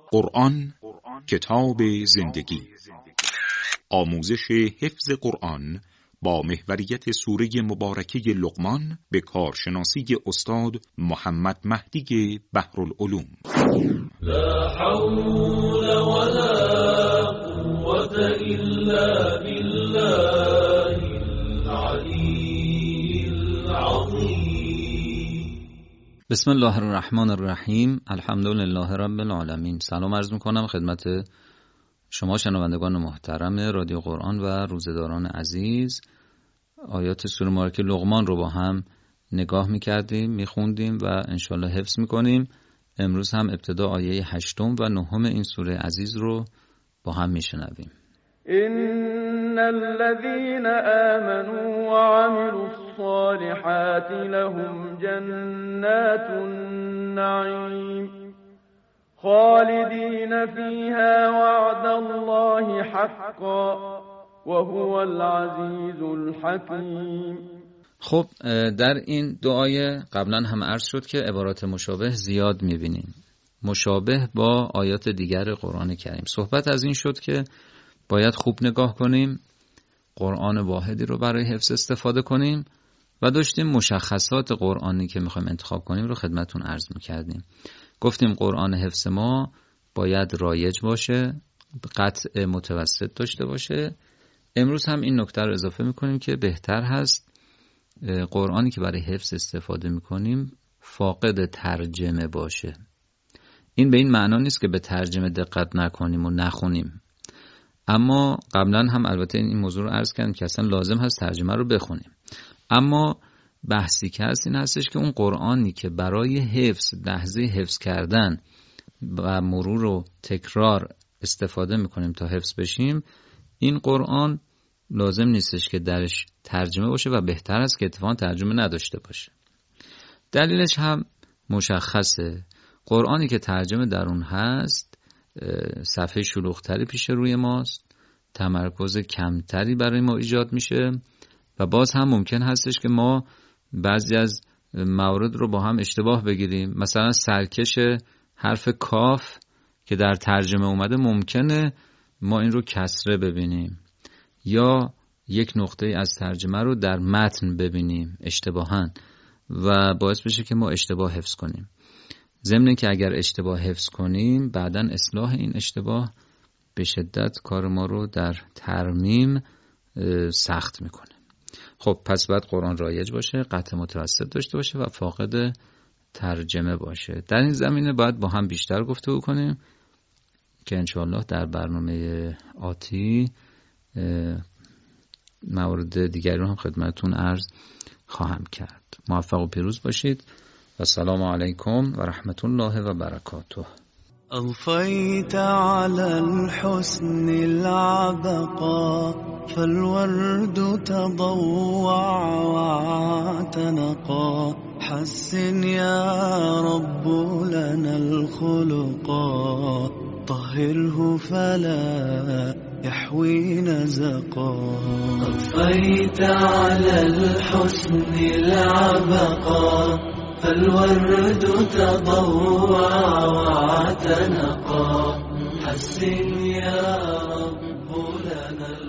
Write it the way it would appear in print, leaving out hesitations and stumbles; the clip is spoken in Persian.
قرآن کتاب زندگی، آموزش حفظ قرآن با محوریت سوره مبارکه لقمان به کارشناسی استاد محمد مهدی بحرالعلوم. لا حول ولا قوة إلا بالله العلي العظيم. بسم الله الرحمن الرحیم. الحمدلله رب العالمین. سلام عرض میکنم خدمت شما شنوندگان محترم رادیو قرآن و روزه‌داران عزیز. آیات سوره مبارکه لقمان رو با هم نگاه میکردیم، میخوندیم و انشالله حفظ میکنیم. امروز هم ابتدا آیه 8 و 9 این سوره عزیز رو با هم میشنویم. إن الذين آمنوا وعملوا الصالحات لهم جنات النعيم خالدين فيها وعد الله حقا وهو العزيز الحكيم. خب در این دو آیه قبلا هم عرض شد که عبارات مشابه زیاد میبینیم، مشابه با آیات دیگر قرآن کریم. صحبت از این شد که باید خوب نگاه کنیم، قرآن واحدی رو برای حفظ استفاده کنیم و داشتیم مشخصات قرآنی که میخوایم انتخاب کنیم رو خدمتون عرض میکردیم. گفتیم قرآن حفظ ما باید رایج باشه، قطع متوسط داشته باشه. امروز هم این نکته رو اضافه میکنیم که بهتر هست قرآنی که برای حفظ استفاده میکنیم فاقد ترجمه باشه. این به این معنا نیست که به ترجمه دقت نکنیم و نخونیم، اما قبلا هم البته این موضوع رو عرض کردیم که اصلا لازم هست ترجمه رو بخونیم. اما بحثی که هست این هستش که اون قرآنی که برای حفظ، لحظه حفظ کردن و مرور و تکرار استفاده میکنیم تا حفظ بشیم، این قرآن لازم نیستش که درش ترجمه باشه و بهتر است که اتفاقا ترجمه نداشته باشه. دلیلش هم مشخصه. قرآنی که ترجمه در اون هست صفحه شلوغ‌تری پیش روی ماست، تمرکز کمتری برای ما ایجاد میشه و باز هم ممکن هستش که ما بعضی از موارد رو با هم اشتباه بگیریم. مثلا سرکش حرف کاف که در ترجمه اومده ممکنه ما این رو کسره ببینیم یا یک نقطه از ترجمه رو در متن ببینیم اشتباهاً و باعث بشه که ما اشتباه حفظ کنیم. ضمن که اگر اشتباه حفظ کنیم بعداً اصلاح این اشتباه به شدت کار ما رو در ترمیم سخت میکنه. خب پس باید قرآن رایج باشه، قطع متوسط داشته باشه و فاقد ترجمه باشه. در این زمینه باید با هم بیشتر گفتگو کنیم که انشاءالله در برنامه آتی موارد دیگری رو هم خدمتتون عرض خواهم کرد. موفق و پیروز باشید و السلام علیکم و رحمت الله و برکاته. أضفيت على الحسن العبقى فالورد تضوع واعتنقا حسن يا رب لنا الخلقا طهره فلا يحوي نزقا. أضفيت على الحسن العبقى فالورد تضوع واعتنقا حسن يا رب لنا